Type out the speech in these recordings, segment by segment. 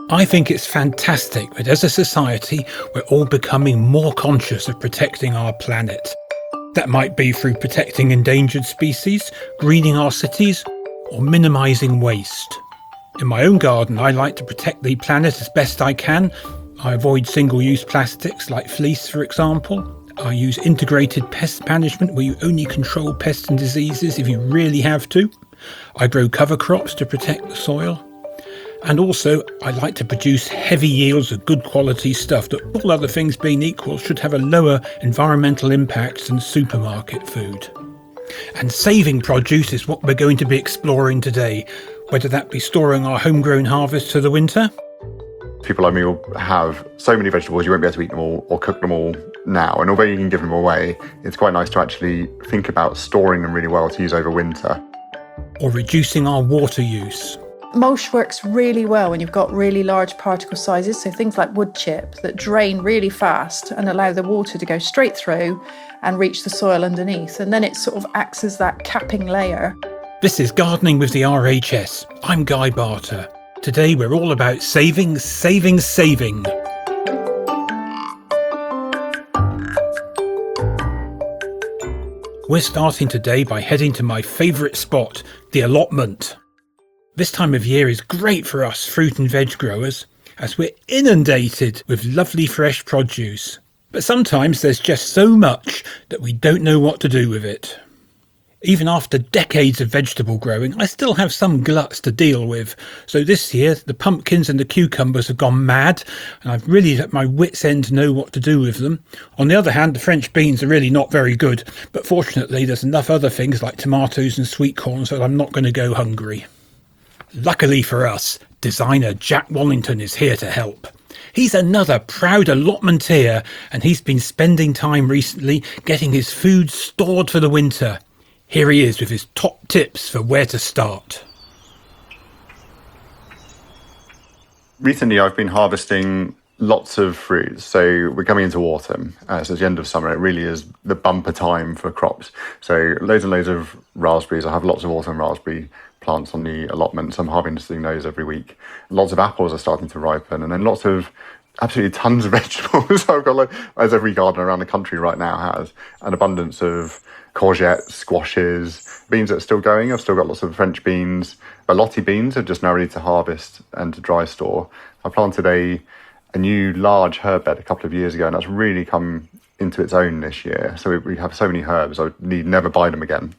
I think it's fantastic that as a society, we're all becoming more conscious of protecting our planet. That might be through protecting endangered species, greening our cities, or minimising waste. In my own garden, I like to protect the planet as best I can. I avoid single-use plastics like fleece, for example. I use integrated pest management where you only control pests and diseases if you really have to. I grow cover crops to protect the soil. And also, I like to produce heavy yields of good quality stuff that, all other things being equal, should have a lower environmental impact than supermarket food. And saving produce is what we're going to be exploring today, whether that be storing our homegrown harvest for the winter. People like me will have so many vegetables you won't be able to eat them all or cook them all now. And although you can give them away, it's quite nice to actually think about storing them really well to use over winter. Or reducing our water use. Mulch works really well when you've got really large particle sizes, so things like wood chip that drain really fast and allow the water to go straight through and reach the soil underneath, and then it sort of acts as that capping layer. This is Gardening with the RHS. I'm Guy Barter. Today we're all about saving, saving, saving. We're starting today by heading to my favourite spot, the allotment. This time of year is great for us fruit and veg growers, as we're inundated with lovely fresh produce. But sometimes there's just so much that we don't know what to do with it. Even after decades of vegetable growing, I still have some gluts to deal with. So this year, the pumpkins and the cucumbers have gone mad, and I've really at my wits' end to know what to do with them. On the other hand, the French beans are really not very good, but fortunately there's enough other things like tomatoes and sweet corn so that I'm not going to go hungry. Luckily for us, designer Jack Wallington is here to help. He's another proud allotmenteer, and he's been spending time recently getting his food stored for the winter. Here he is with his top tips for where to start. Recently, I've been harvesting lots of fruits. So we're coming into autumn. So it's the end of summer. It really is the bumper time for crops. So loads and loads of raspberries. I have lots of autumn raspberry plants on the allotment, so I'm harvesting those every week. Lots of apples are starting to ripen, and then lots of absolutely tons of vegetables. I've got, as every gardener around the country right now has, an abundance of courgettes, squashes, beans that are still going. I've still got lots of French beans. Balotti beans are just now ready to harvest and to dry store. I planted a new large herb bed a couple of years ago, and that's really come into its own this year. So we have so many herbs, I need never buy them again.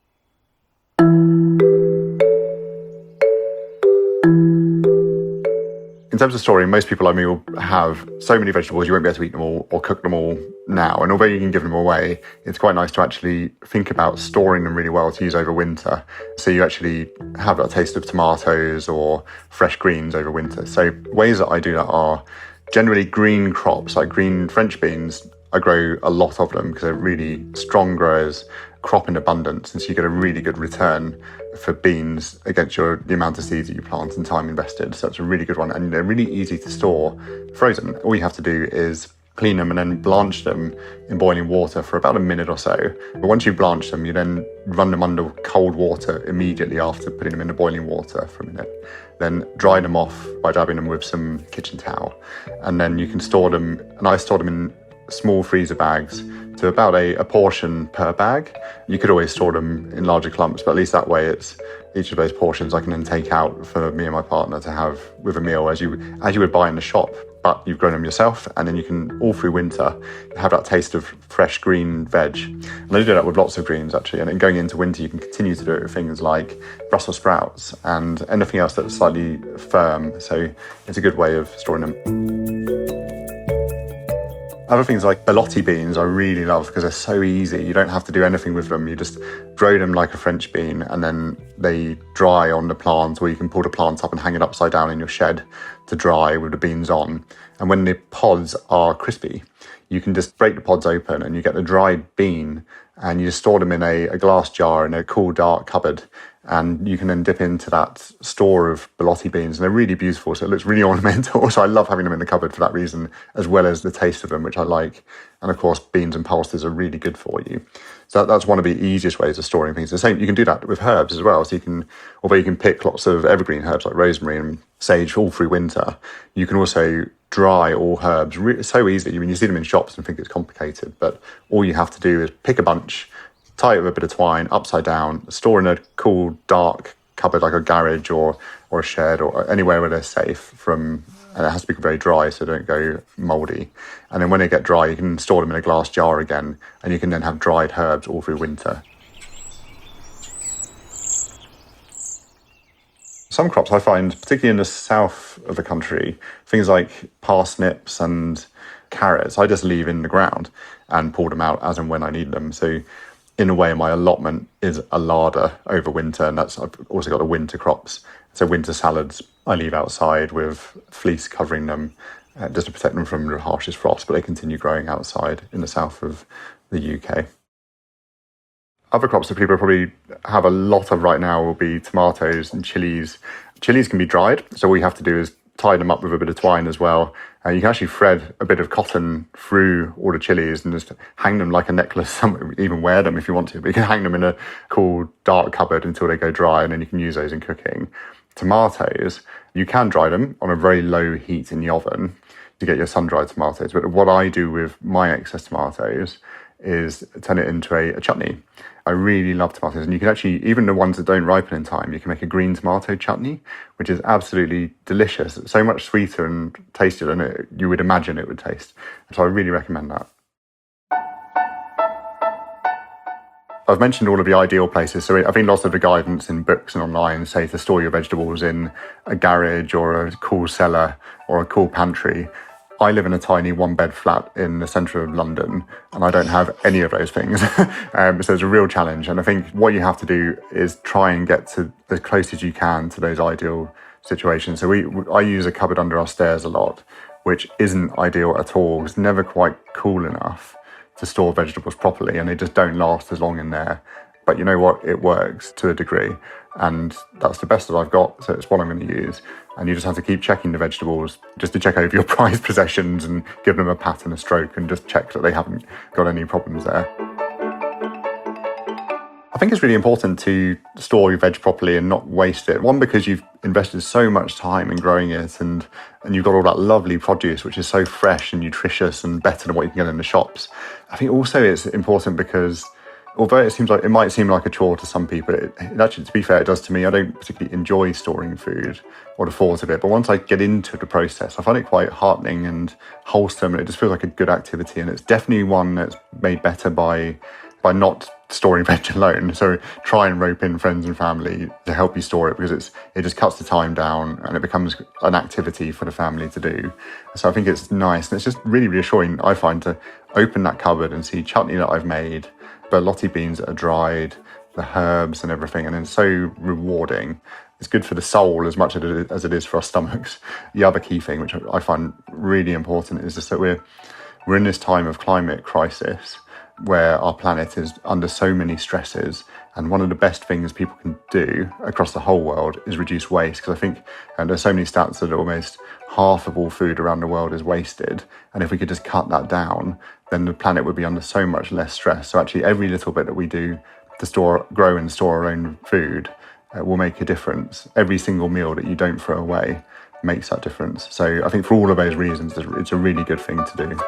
In terms of storing, most people like me will have so many vegetables you won't be able to eat them all or cook them all now. And although you can give them away, it's quite nice to actually think about storing them really well to use over winter. So you actually have that taste of tomatoes or fresh greens over winter. So ways that I do that are generally green crops, like green French beans. I grow a lot of them because they're really strong growers, crop in abundance, and so you get a really good return for beans against the amount of seeds that you plant and time invested. So it's a really good one, and they're really easy to store frozen. All you have to do is clean them and then blanch them in boiling water for about a minute or so. But once you blanch them, you then run them under cold water immediately after putting them in the boiling water for a minute. Then dry them off by dabbing them with some kitchen towel, and then you can store them. And I store them in small freezer bags to about a portion per bag. You could always store them in larger clumps, but at least that way it's each of those portions I can then take out for me and my partner to have with a meal as you would buy in the shop, but you've grown them yourself, and then you can all through winter have that taste of fresh green veg. And I do that with lots of greens actually, and then going into winter you can continue to do it with things like Brussels sprouts and anything else that's slightly firm, so it's a good way of storing them. Other things like Balotti beans I really love because they're so easy. You don't have to do anything with them. You just grow them like a French bean, and then they dry on the plant, or you can pull the plant up and hang it upside down in your shed to dry with the beans on. And when the pods are crispy, you can just break the pods open and you get the dried bean, and you just store them in a glass jar in a cool, dark cupboard. And you can then dip into that store of Balotti beans, and they're really beautiful, so it looks really ornamental. So I love having them in the cupboard for that reason, as well as the taste of them, which I like. And of course, beans and pulses are really good for you. So that's one of the easiest ways of storing things. The same, you can do that with herbs as well. So although you can pick lots of evergreen herbs like rosemary and sage all through winter. You can also dry all herbs so easily. I mean, you see them in shops and think it's complicated, but all you have to do is pick a bunch, tie it with a bit of twine, upside down, store in a cool, dark cupboard like a garage or a shed or anywhere where they're safe from, and it has to be very dry so they don't go mouldy. And then when they get dry, you can store them in a glass jar again, and you can then have dried herbs all through winter. Some crops I find, particularly in the south of the country, things like parsnips and carrots, I just leave in the ground and pull them out as and when I need them. So in a way, my allotment is a larder over winter, and I've also got the winter crops. So winter salads I leave outside with fleece covering them just to protect them from the harshest frost, but they continue growing outside in the south of the UK. Other crops that people probably have a lot of right now will be tomatoes and chilies. Chilies can be dried, so all you have to do is tie them up with a bit of twine as well. You can actually thread a bit of cotton through all the chilies and just hang them like a necklace, even wear them if you want to, but you can hang them in a cool dark cupboard until they go dry, and then you can use those in cooking. Tomatoes, you can dry them on a very low heat in the oven to get your sun-dried tomatoes, but what I do with my excess tomatoes is turn it into a chutney. I really love tomatoes, and you can actually, even the ones that don't ripen in time, you can make a green tomato chutney, which is absolutely delicious. It's so much sweeter and tastier than you would imagine it would taste. So I really recommend that. I've mentioned all of the ideal places. So I think lots of the guidance in books and online say to store your vegetables in a garage or a cool cellar or a cool pantry. I live in a tiny one-bed flat in the centre of London, and I don't have any of those things. So it's a real challenge. And I think what you have to do is try and get to as close as you can to those ideal situations. So I use a cupboard under our stairs a lot, which isn't ideal at all. It's never quite cool enough to store vegetables properly, and they just don't last as long in there. But you know what? It works to a degree, and that's the best that I've got, so it's what I'm going to use. And you just have to keep checking the vegetables just to check over your prized possessions and give them a pat and a stroke and just check that they haven't got any problems there. I think it's really important to store your veg properly and not waste it. One, because you've invested so much time in growing it, and you've got all that lovely produce, which is so fresh and nutritious and better than what you can get in the shops. I think also it's important because although it might seem like a chore to some people, it actually, to be fair, it does to me. I don't particularly enjoy storing food or the thought of it, but once I get into the process, I find it quite heartening and wholesome, and it just feels like a good activity. And it's definitely one that's made better by not storing veg alone. So try and rope in friends and family to help you store it, because it just cuts the time down and it becomes an activity for the family to do. So I think it's nice, and it's just really reassuring, I find, to open that cupboard and see chutney that I've made, berlotti beans that are dried, the herbs and everything, and it's so rewarding. It's good for the soul as much as it is for our stomachs. The other key thing, which I find really important, is just that we're in this time of climate crisis where our planet is under so many stresses, and one of the best things people can do across the whole world is reduce waste, because I think there's so many stats that almost half of all food around the world is wasted, and if we could just cut that down, then the planet would be under so much less stress. So actually every little bit that we do to grow and store our own food will make a difference. Every single meal that you don't throw away makes that difference. So I think for all of those reasons, it's a really good thing to do.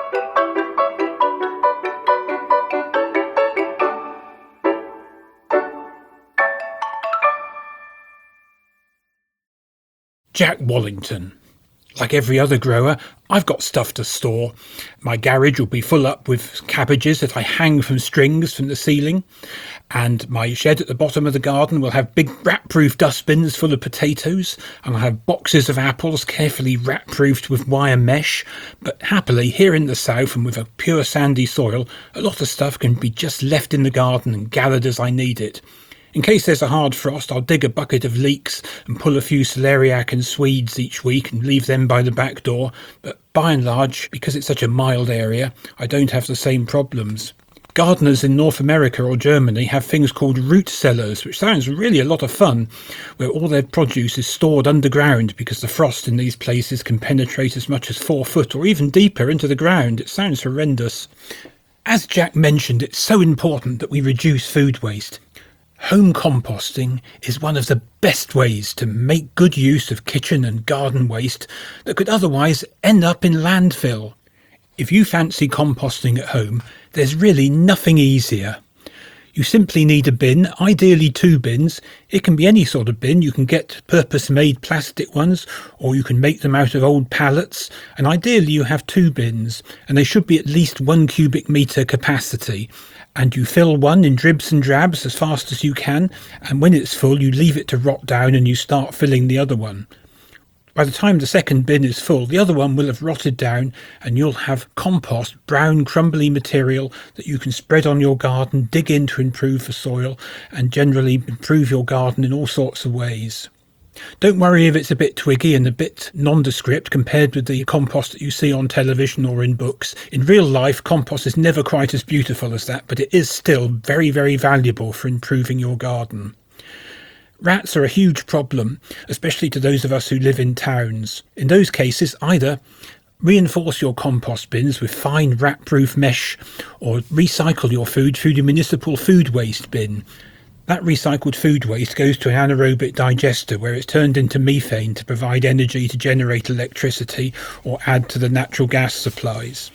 Jack Wallington. Like every other grower, I've got stuff to store. My garage will be full up with cabbages that I hang from strings from the ceiling, and my shed at the bottom of the garden will have big rat-proof dustbins full of potatoes, and I'll have boxes of apples carefully rat-proofed with wire mesh. But happily, here in the south and with a pure sandy soil, a lot of stuff can be just left in the garden and gathered as I need it. In case there's a hard frost, I'll dig a bucket of leeks and pull a few celeriac and swedes each week and leave them by the back door. But by and large, because it's such a mild area, I don't have the same problems. Gardeners in North America or Germany have things called root cellars, which sounds really a lot of fun, where all their produce is stored underground because the frost in these places can penetrate as much as 4 foot or even deeper into the ground. It sounds horrendous. As Jack mentioned, it's so important that we reduce food waste. Home composting is one of the best ways to make good use of kitchen and garden waste that could otherwise end up in landfill. If you fancy composting at home, there's really nothing easier. You simply need a bin, ideally 2 bins. It can be any sort of bin. You can get purpose-made plastic ones, or you can make them out of old pallets. And ideally you have 2 bins, and they should be at least 1 cubic metre capacity. And you fill one in dribs and drabs as fast as you can, and when it's full you leave it to rot down and you start filling the other one. By the time the second bin is full, the other one will have rotted down and you'll have compost, brown crumbly material that you can spread on your garden, dig in to improve the soil and generally improve your garden in all sorts of ways. Don't worry if it's a bit twiggy and a bit nondescript compared with the compost that you see on television or in books. In real life, compost is never quite as beautiful as that, but it is still very, very valuable for improving your garden. Rats are a huge problem, especially to those of us who live in towns. In those cases, either reinforce your compost bins with fine rat-proof mesh or recycle your food through the municipal food waste bin. That recycled food waste goes to an anaerobic digester where it's turned into methane to provide energy to generate electricity or add to the natural gas supplies.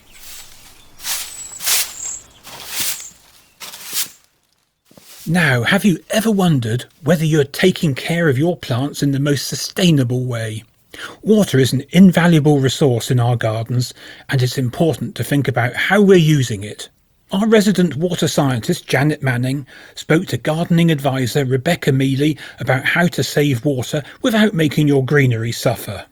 Now, have you ever wondered whether you're taking care of your plants in the most sustainable way? Water is an invaluable resource in our gardens, and it's important to think about how we're using it. Our resident water scientist, Janet Manning, spoke to gardening advisor Rebecca Mealy about how to save water without making your greenery suffer.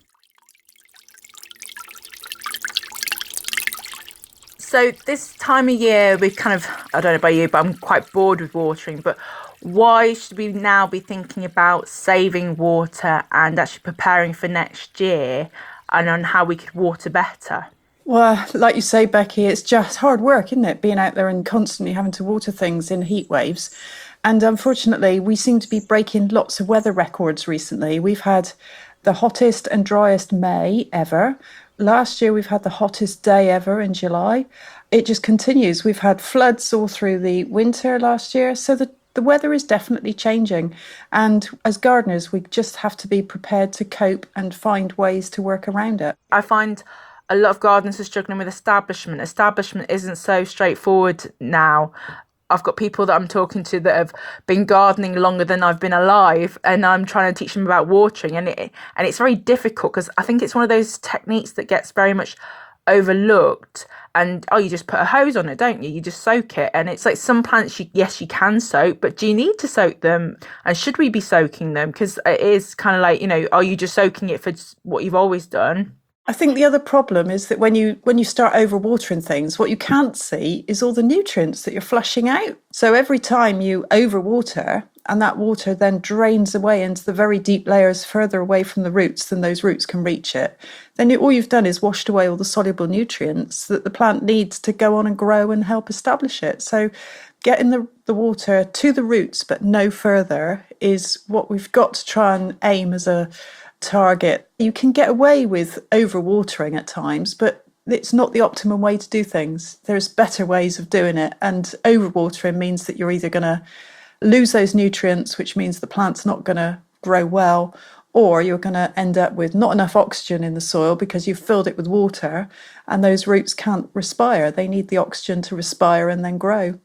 So this time of year, we've kind of, I don't know about you, but I'm quite bored with watering. But why should we now be thinking about saving water and actually preparing for next year and on how we could water better? Well, like you say, Becky, it's just hard work, isn't it? Being out there and constantly having to water things in heat waves. And unfortunately, we seem to be breaking lots of weather records recently. We've had the hottest and driest May ever. Last year, we've had the hottest day ever in July. It just continues. We've had floods all through the winter last year. So the weather is definitely changing. And as gardeners, we just have to be prepared to cope and find ways to work around it. I find a lot of gardeners are struggling with establishment. Establishment isn't so straightforward now. I've got people that I'm talking to that have been gardening longer than I've been alive, and I'm trying to teach them about watering, and it's very difficult because I think it's one of those techniques that gets very much overlooked. And you just put a hose on it, don't you? You just soak it, and it's like some plants, yes, you can soak, but do you need to soak them? And should we be soaking them? Because it is kind of like, are you just soaking it for what you've always done? I think the other problem is that when you start overwatering things, what you can't see is all the nutrients that you're flushing out. So every time you overwater and that water then drains away into the very deep layers further away from the roots than those roots can reach it, then all you've done is washed away all the soluble nutrients that the plant needs to go on and grow and help establish it. So getting the water to the roots but no further is what we've got to try and aim as a target. You can get away with overwatering at times, but it's not the optimum way to do things. There's better ways of doing it, and overwatering means that you're either going to lose those nutrients, which means the plant's not going to grow well, or you're going to end up with not enough oxygen in the soil because you've filled it with water and those roots can't respire. They need the oxygen to respire and then grow.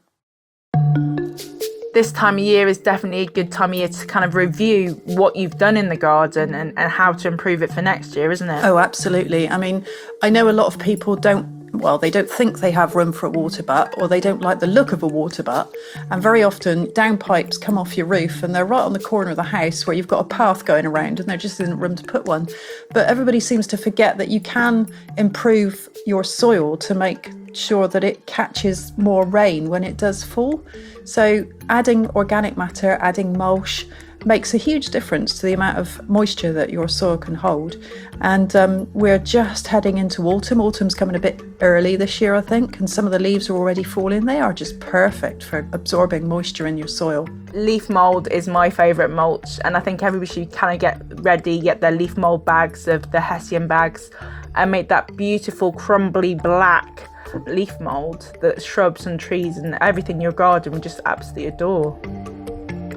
This time of year is definitely a good time of year to kind of review what you've done in the garden and how to improve it for next year, isn't it? Oh, absolutely. I mean, I know a lot of people don't think they have room for a water butt, or they don't like the look of a water butt. And very often downpipes come off your roof and they're right on the corner of the house where you've got a path going around and there just isn't room to put one. But everybody seems to forget that you can improve your soil to make sure that it catches more rain when it does fall. So adding organic matter, adding mulch makes a huge difference to the amount of moisture that your soil can hold. And we're just heading into autumn. Autumn's coming a bit early this year, I think, and some of the leaves are already falling. They are just perfect for absorbing moisture in your soil. Leaf mould is my favourite mulch, and I think everybody should kind of get their leaf mould bags of the Hessian bags and make that beautiful crumbly black leaf mould that shrubs and trees and everything in your garden would just absolutely adore.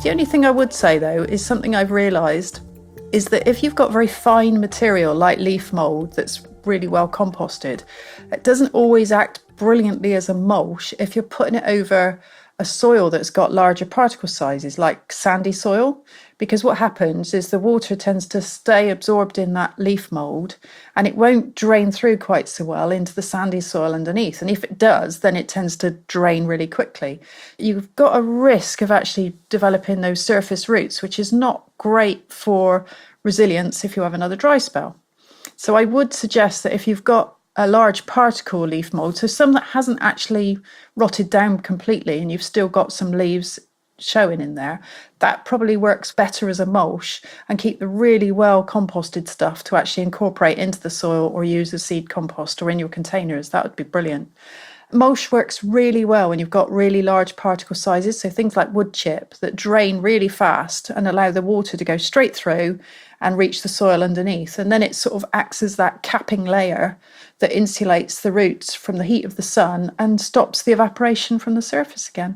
The only thing I would say though is something I've realised is that if you've got very fine material like leaf mould that's really well composted, it doesn't always act brilliantly as a mulch if you're putting it over a soil that's got larger particle sizes like sandy soil, because what happens is the water tends to stay absorbed in that leaf mould and it won't drain through quite so well into the sandy soil underneath. And if it does, then it tends to drain really quickly. You've got a risk of actually developing those surface roots, which is not great for resilience if you have another dry spell. So I would suggest that if you've got a large particle leaf mould, so some that hasn't actually rotted down completely and you've still got some leaves showing in there, that probably works better as a mulch, and keep the really well composted stuff to actually incorporate into the soil or use as seed compost or in your containers. That would be brilliant. Mulch works really well when you've got really large particle sizes, so things like wood chip that drain really fast and allow the water to go straight through and reach the soil underneath. And then it sort of acts as that capping layer that insulates the roots from the heat of the sun and stops the evaporation from the surface again.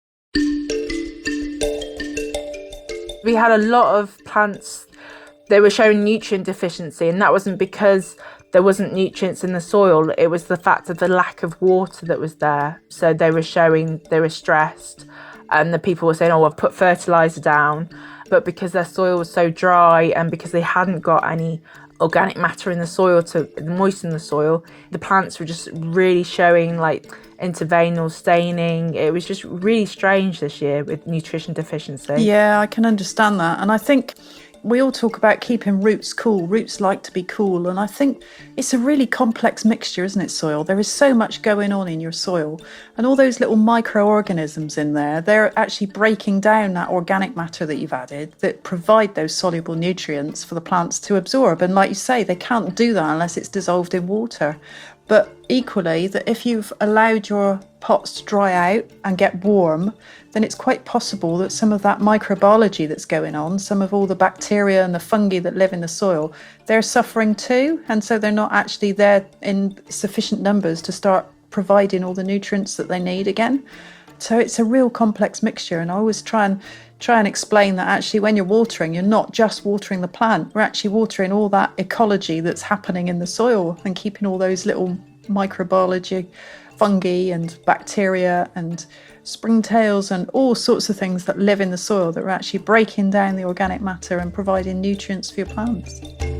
We had a lot of plants, they were showing nutrient deficiency, and that wasn't because there wasn't nutrients in the soil, it was the fact of the lack of water that was there. So they were showing they were stressed, and the people were saying, oh, I've put fertiliser down. But because their soil was so dry and because they hadn't got any organic matter in the soil to moisten the soil, the plants were just really showing like interveinal staining. It was just really strange this year with nutrition deficiency. Yeah, I can understand that. And I think we all talk about keeping roots cool. Roots like to be cool. And I think it's a really complex mixture, isn't it, soil? There is so much going on in your soil. And all those little microorganisms in there, they're actually breaking down that organic matter that you've added that provide those soluble nutrients for the plants to absorb. And like you say, they can't do that unless it's dissolved in water. But equally, that if you've allowed your pots to dry out and get warm, then it's quite possible that some of that microbiology that's going on, some of all the bacteria and the fungi that live in the soil, they're suffering too. And so they're not actually there in sufficient numbers to start providing all the nutrients that they need again. So it's a real complex mixture. And I always try and explain that actually when you're watering, you're not just watering the plant, we're actually watering all that ecology that's happening in the soil and keeping all those little microbiology, fungi and bacteria and springtails and all sorts of things that live in the soil that are actually breaking down the organic matter and providing nutrients for your plants.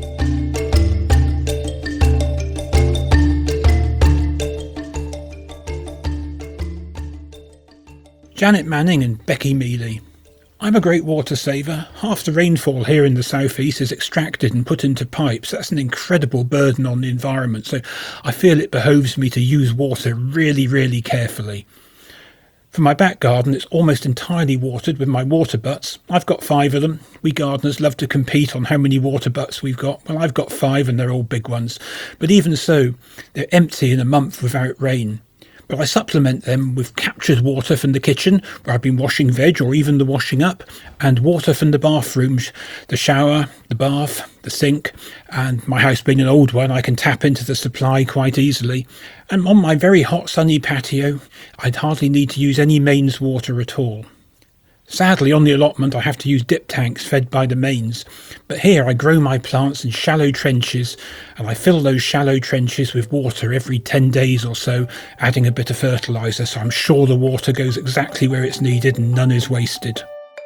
Janet Manning and Becky Mealy. I'm a great water saver. Half the rainfall here in the southeast is extracted and put into pipes. That's an incredible burden on the environment, so I feel it behoves me to use water really, really carefully. For my back garden, it's almost entirely watered with my water butts. I've got 5 of them. We gardeners love to compete on how many water butts we've got. Well, I've got 5 and they're all big ones. But even so, they're empty in a month without rain. But I supplement them with captured water from the kitchen, where I've been washing veg or even the washing up, and water from the bathrooms, the shower, the bath, the sink, and my house being an old one, I can tap into the supply quite easily. And on my very hot sunny patio, I'd hardly need to use any mains water at all. Sadly, on the allotment, I have to use dip tanks fed by the mains, but here I grow my plants in shallow trenches, and I fill those shallow trenches with water every 10 days or so, adding a bit of fertiliser, so I'm sure the water goes exactly where it's needed and none is wasted.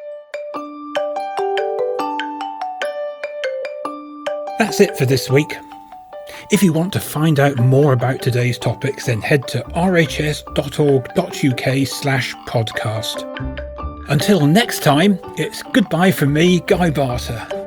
That's it for this week. If you want to find out more about today's topics, then head to rhs.org.uk/podcast. Until next time, it's goodbye from me, Guy Barter.